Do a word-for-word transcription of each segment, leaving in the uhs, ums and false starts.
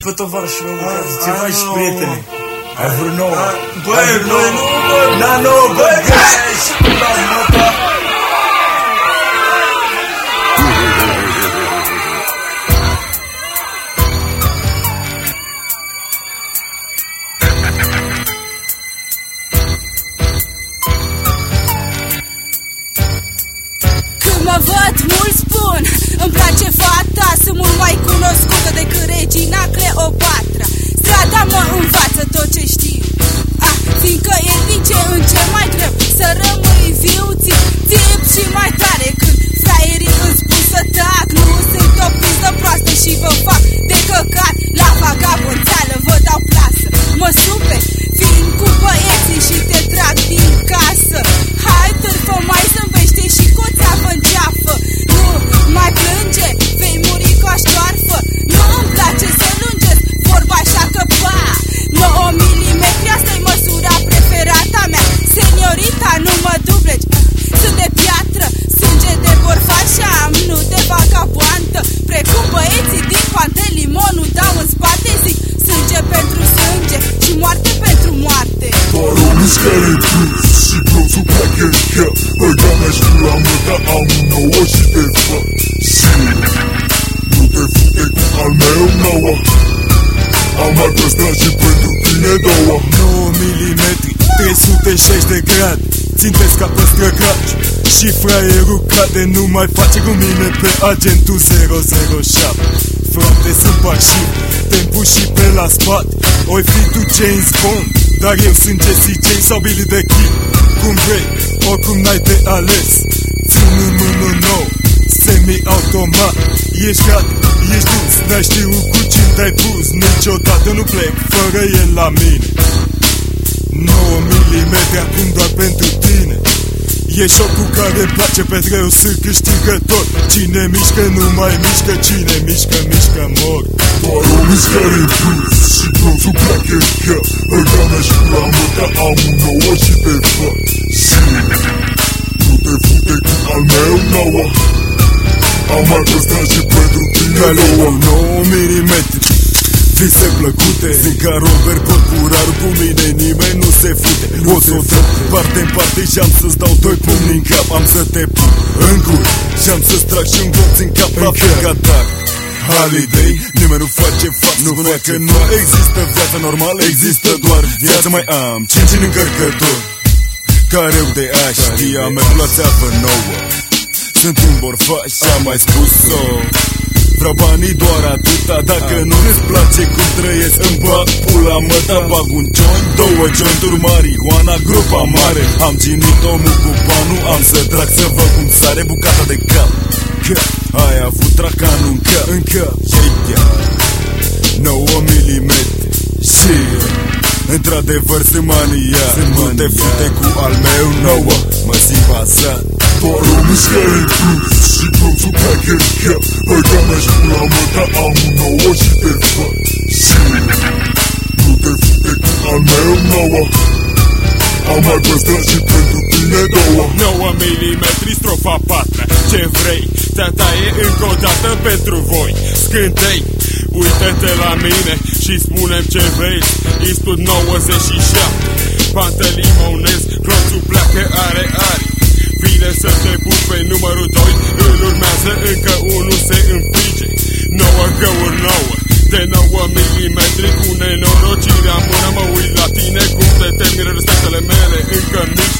Pe tovarășul meu, ceva și prietene. Ai vrut nouă. Băi, băi, nu, bă, na, nouă, băi, și cu la nota. Când mă văd, mulți spun, îmi place fata, sunt mult mai cunoscută decât regina Cleopatra. Strada mă învață tot ce știu, ah, fiindcă e din ce în ce mai greu să rămâi viu, țip, țip și mai tare. Când fraierii îmi spun să tac, nu sunt o pizdă proastă și vă fac de căcat. La vagabonțeală vă dau plasă, mă supe, vin cu băieții și te trag din casă. Hai, târfă, mai zâmbește și cu o țeavă în ceafă. Nu mai plânge, vei muri cu aștoarfă. Nu îmi place să lungesc vorba așa că pa. nouă milimetri, asta-i măsura preferata mea. Seniorita, nu mă dubleci, sunt de piatră, sânge de borfaș și am nu de vagaboantă. Precum băieții din Pantelimonul dau în spate, zic sânge pentru sânge și moarte pentru moarte. Parul mișcare plus și glonțul pleacă în cap. Băga mea și la mă, dar am nouă și te fac. Și nu te fute cu al meu nouă. Am mai păstrat și pentru tine două. nouă milimetri, trei sute șaizeci de grade. Țintesc ca pe străgaci și fraierul cade. Nu mai face cu mine pe agentul zero zero șapte. Frate, sunt pașiv, te împuși pe la spate. Oi fi tu James Bond, dar eu sunt Jesse J sau Billy the Kid. Cum vrei, oricum n-ai de ales. Țin în mână nou, semi-automat. Ești gat, ești dus, n-ai știut cu cine te-ai pus. Niciodată nu plec fără el la mine. nouă milimetri acum doar pentru tine. E șocul care place pe trei, o sunt câștigător. Cine mișcă nu mai mișcă, cine mișcă, mișcă mor. Parul mișcare plus și glonțul pleacă în cap. Băga mea și la mă, dar am nouă și te fac. Și nu te fute cu al meu nouă. Am mai păstrat și pentru tine două. nouă milimetri, vise plăcute. Zic ca Robert Păcuraru, cu mine nimeni nu se fute. O să o dau parte în parte și am să-ți dau doi pumni în cap. Am să te pun în gură și am să-ți trag și un glonț în cap. La fiecare Holiday, nimeni nu face fax. Nu vrea că nu există viață normală, există doar viață. Mai am cinci în încărcător, careu de aș, știa mea la țeavă nouă. Sunt un borfaș și am mai spus-o. Vreau banii doar atâta, dacă nu-ți place cum trăiesc, îmi bag pula mă, dar bag un joint, două jointuri, marihuana, grupa mare. Am ginit omul cu banul, am să trag să văd cum sare bucata de cap. Că ai avut tracanul în cap, în cap, yeah. nouă milimetri și într-adevăr sunt maniac. Nu te fute cu al meu nouă, mă simt bazat. Parul mișcare plus și glonțul pleacă în cap. Băga mea și la mă, dar am nouă și te fac. Și nu te fute cu al meu nouă. Am mai păstrat și pentru tine două. nouă milimetri, strofa patru. Ce vrei? Tata e încă o dată pentru voi. Scântei, uită-te la mine și spune-mi ce vezi. Istud nouăzeci și șapte, Pantelimonez, glonțul pleacă, are ari. Vine să te pupe numărul doi, îl urmează încă unul, se înfige. nouă găuri nouă, de nouă milimetri, cu nenorocirea în mână. Mă uit la tine cum te termină respectele mele încă mici.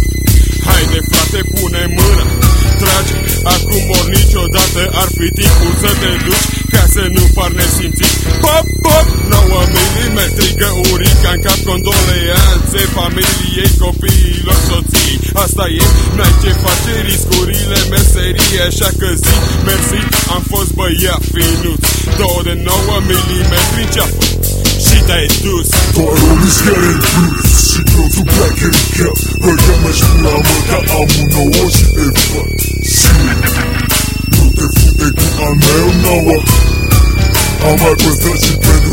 Haide frate, pune mâna, trage, acum ori niciodată ar fi timpul să te duci, ca să nu par nesimțit. Pop, pop, nouă milimetri, găurica în cap, condoleanțe familiei, copiilor, soții. Asta e, n-ai ce face, riscurile meserie, așa că zi, mersi, am fost băiat finuț. Două de nouă milimetri în ceafă și te-ai dus. Parul mișcare plus și glonțul pleacă în cap. Băga mea și la mă, dar am nouă și te fac. Și nu te fute cu al meu nouă. Am mai păstrat și pentru